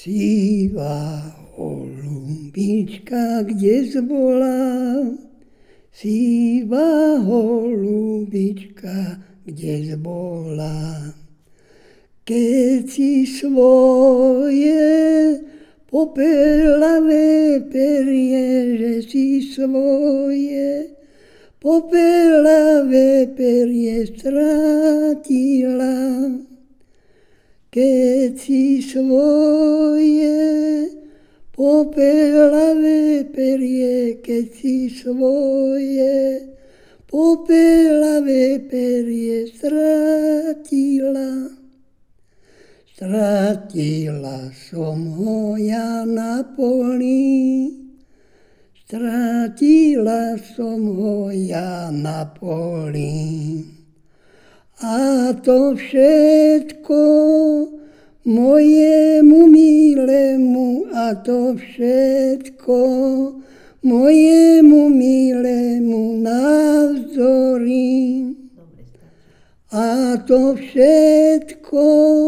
Sivá holubička, kde zbola? Sivá holubička, kde zbola? Keď si svoje popelavé perie, že si svoje popelavé perie strátila. Keď si svoje popelavé perie, keď si svoje popelavé perie strátila. Strátila som ho ja na poli, strátila som ho ja na poli. A to všetko mojemu milému, a to všetko mojemu milému navzdory. A to všetko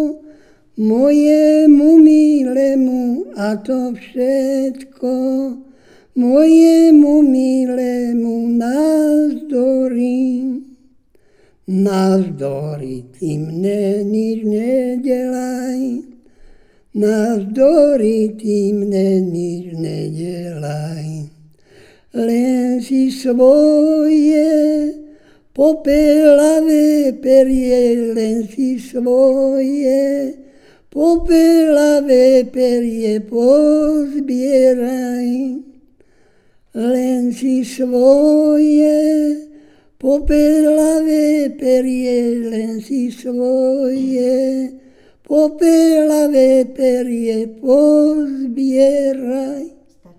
mojemu milému, a to všetko mojemu milému navzdory. Navzdory ty mne nič nedelaj, navzdory ty mne nič nedelaj. Len si svoje popelavé perie, len si svoje popelavé perie pozbieraj. Len si svoje popelavé perie, len si svoje popelavé perie pozbieraj.